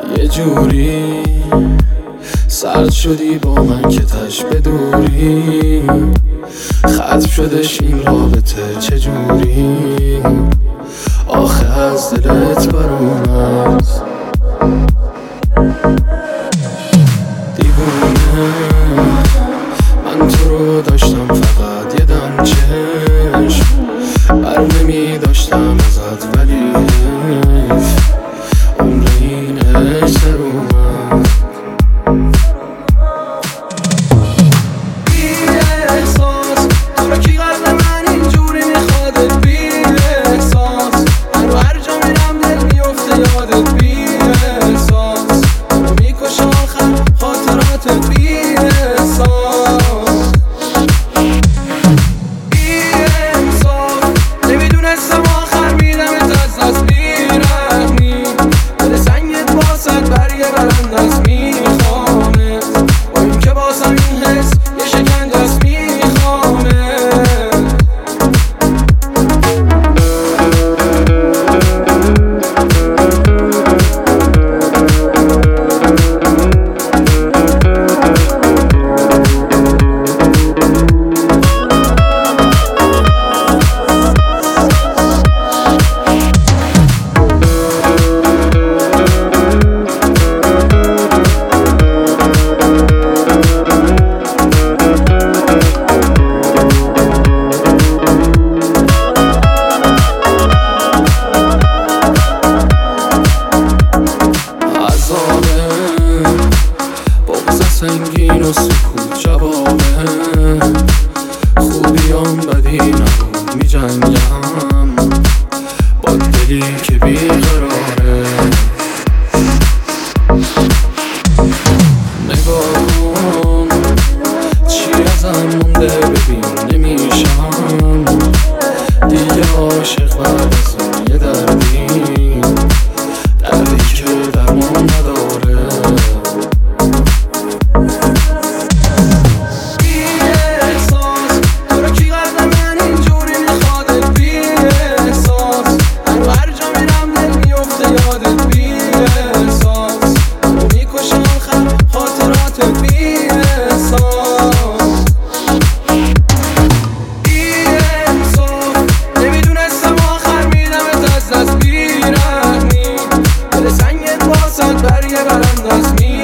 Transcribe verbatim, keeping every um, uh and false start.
یه جوری سرد شدی با من که تش بدوری، ختم شدش این رابطه چجوری، آخه از دلت برام هست دیوونه. من تو رو داشتم فقط یه دم چشم، بر نمی داشتم ازت ولی حیف عمر این عشق سر اومد. بی احساس تو رو کی قلب من اینجوری میخوادت، بی احساس من رو هر جا میرم دل میفته یادت، بی احساس منو میکشه آخر خاطراتت، بی احساس بی انصاف نمیدونستم آخر میرمت از دست، بیرحمی دل سنگت واسد برگه برند است، میخوامت با این که باسم این حس یه شکنجه است، میخوامت. سنگین و سکوت جوابه، خوبیام بدی نبود می جنگم با دلی که بیقراره. نگاه کن چی ازم مونده ببین نمیشم دیگه عاشق بعد از این یه دردی، دردی که درمان نداره. That's me.